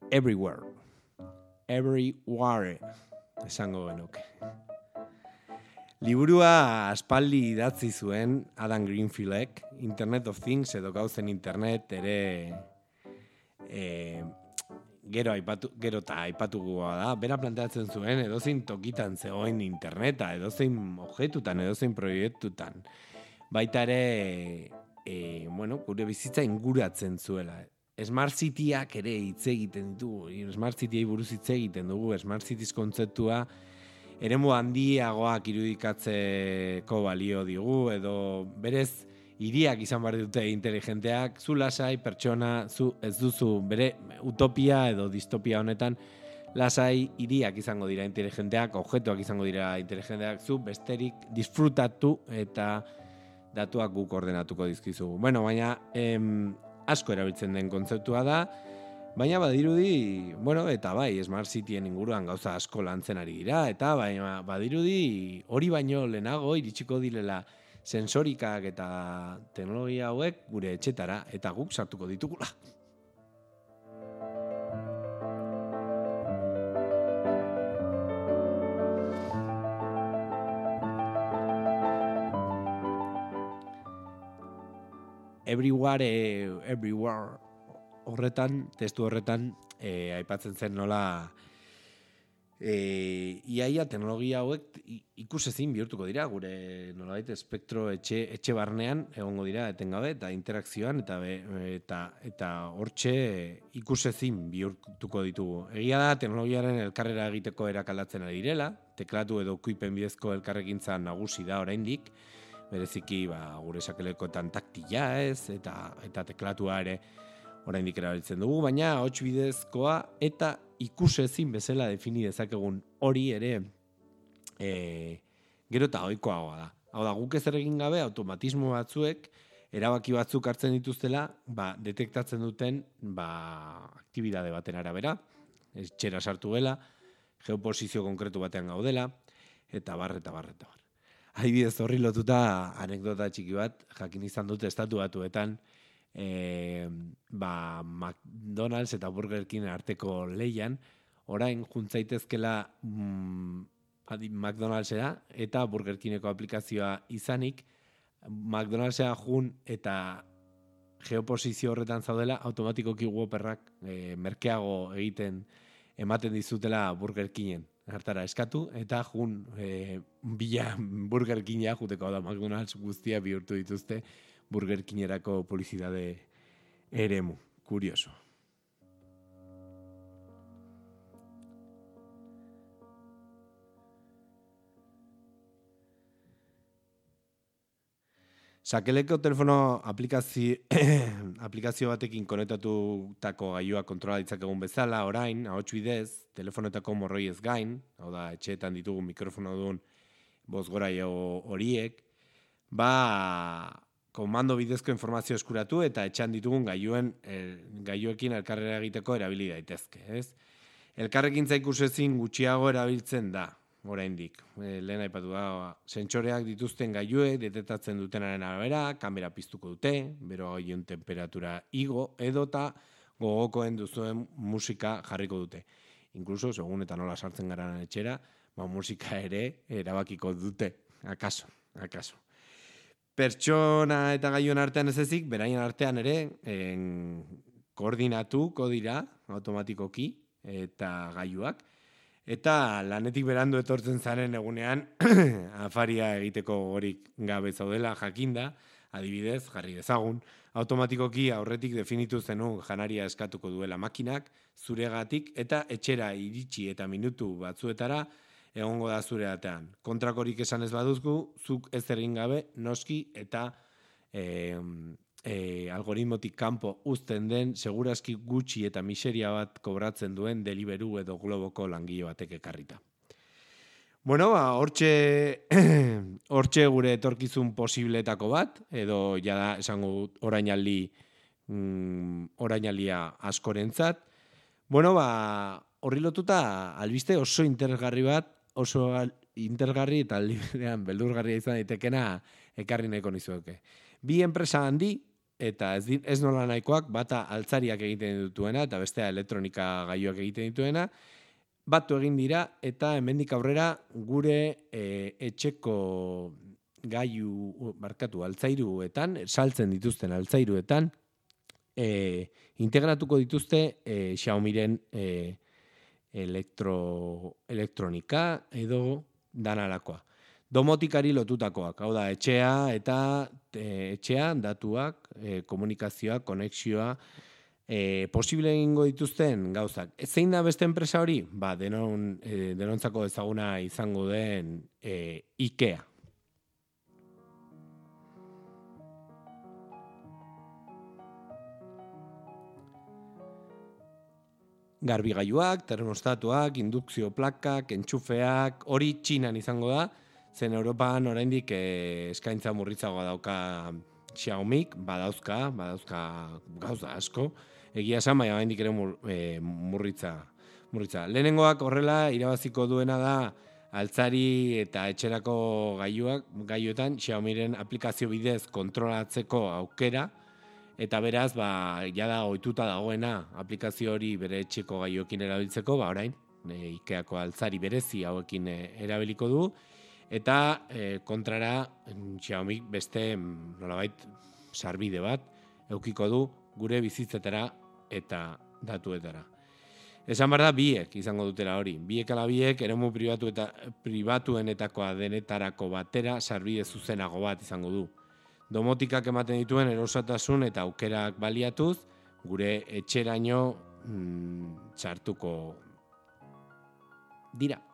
everywhere. Everywhere, esango genuke. Liburua aspaldi idatzi zuen Adam Greenfieldek, Internet of Things edo gauzen internet ere gero eta aipatukoa da. Bera planteatzen zuen edozein tokitan zegoen interneta, edozein objetutan, edozein proiektutan. Baita ere, gure bizitza inguratzen zuela. Smart Cityak ere hitz egiten ditugu, Smart Cityei buruz hitz egiten dugu, Smart Cities kontzeptua eremu handiagoak irudikatzeko balio digu, edo berez hiriak izan behar dute inteligenteak, zu lasai, pertsona, zu ez duzu, bere utopia edo distopia honetan, lasai hiriak izango dira inteligenteak, objektuak izango dira inteligenteak, zu besterik disfrutatu eta datuak guk ordenatuko dizkizugu. Bueno, baina asko erabiltzen den kontzeptua da, baina badirudi, eta bai, Smart Cityen inguruan gauza asko lantzen ari dira, eta badirudi hori baino lehenago iritsiko direla sensorikak eta teknologia hauek gure etxetara, eta guk sartuko ditugula. Everywhere horretan, testu horretan, aipatzen zen nola iaia teknologia hauek ikusezin bihurtuko dira, gure nolabait espektro etxe barnean egongo dira etengabe, eta interakzioan, eta hortxe ikusezin bihurtuko ditugu. Egia da, teknologiaren elkarrera egiteko erakaldatzen ari direla, teklatu edo kuipen bidezko elkarrekintza nagusi da oraindik, bereziki gure sakelekoetan taktila ez, eta teklatua ere oraindik erabiltzen dugu, baina hots bidezkoa eta ikusezin bezala defini dezakegun hori ere gero eta ohikoagoa da. Hau da, guk ezer egin gabe automatismo batzuek erabaki batzuk hartzen dituztela, detektatzen duten aktibidade baten arabera, etxera sartu gela, geoposizio konkretu batean gaudela, eta bar. Adibidez horri lotuta anekdota txiki bat, jakin izan dute estatu batuetan, McDonald's eta Burger King arteko lehian, orain juntzaitezkela McDonald'sera eta Burger Kingeko aplikazioa izanik, McDonald'sera jun eta geoposizio horretan zaudela, automatikoki Whopperrak merkeago ematen dizutela Burger Kingen. Hartara eskatu, eta jun bila Burger Kinga juteko da McDonald's guztia bihurtu dituzte Burger Kingerako publizitate eremu. Kurioso. Sakeleko telefono aplikazio batekin konektatutako gailua kontrola ditzakegun bezala, orain, ahots bidez, telefonetako morroiez gain, hau da, etxeetan ditugu mikrofono duen bozgoraio horiek, komando bidezko informazio eskuratu eta etxean ditugun gailuekin elkarrera egiteko erabili daitezke, ez? Elkarrekintza ikusezin gutxiago erabiltzen da, oraindik. Lehen aipatu da, sentsoreak dituzten gailuek detektatzen dutenaren arabera, kamera piztuko dute, bero gailuen temperatura igo, edota gogokoen duzuen musika jarriko dute. Inkluso, segun eta nola sartzen gara etxera, musika ere erabakiko dute, akaso. Pertsona eta gailuen artean ez ezik, beraien artean ere koordinatuko dira automatikoki eta gailuak, eta lanetik berandu etortzen zaren egunean afaria egiteko gogorik gabe zaudela jakinda, adibidez, jarri dezagun, automatikoki aurretik definitu zenun janaria eskatuko duela makinak, zuregatik eta etxera iritsi eta minutu batzuetara egongo da zure atean. Kontrakorik esan ez baduzgu, zuk ez egin gabe noski eta algoritmotik kanpo uzten den segurazki gutxi eta miseria bat kobratzen duen Deliveroo edo Globoko langile batek ekarrita. Bueno, hortxe gure etorkizun posibleetako bat, edo jada esango orainalia askorentzat. Bueno, horri lotuta albiste oso interesgarri bat, oso interesgarri eta aldiberean beldurgarria izan daitekena ekarri nahiko nizueke. Bi enpresa handi, eta ez nola nahikoak, bata altzariak egiten dituena, eta bestea elektronika gailuak egiten dituena, batu egin dira, eta hemendik aurrera gure etxeko altzairuetan, saltzen dituzten altzairuetan, integratuko dituzte Xiaomiren elektronika edo danalakoa. Domotikari lotutakoak, hau da, etxean datuak, komunikazioa, konexioa, posible egingo dituzten gauzak. Zein da beste enpresa hori? Ba, denontzako ezaguna izango den IKEA. Garbigailuak, termostatuak, indukzio plakak, entxufeak, hori Txinan izango da, zen Europan oraindik eskaintza murritzagoa dauka Xiaomik, badauzka gauza asko, egia esan, baina oraindik ere murritza. Lehenengoak horrela irabaziko duena da altzari eta etxerako gailuetan Xiaomiren aplikazio bidez kontrolatzeko aukera, eta beraz, jada ohituta dagoena aplikazio hori bere etxeko gailuekin erabiltzeko, orain, IKEako altzari berezi hauekin erabiliko du, eta kontrara Xiaomi beste nolabait sarbide bat eukiko du gure bizitzetara eta datuetara. Esan behar da biek izango dutela hori. Biek ala biek eremu pribatuenetakoa denetarako batera sarbide zuzenago bat izango du. Domotikak ematen dituen erosatasun eta aukerak baliatuz, gure etxeraino txartuko dira.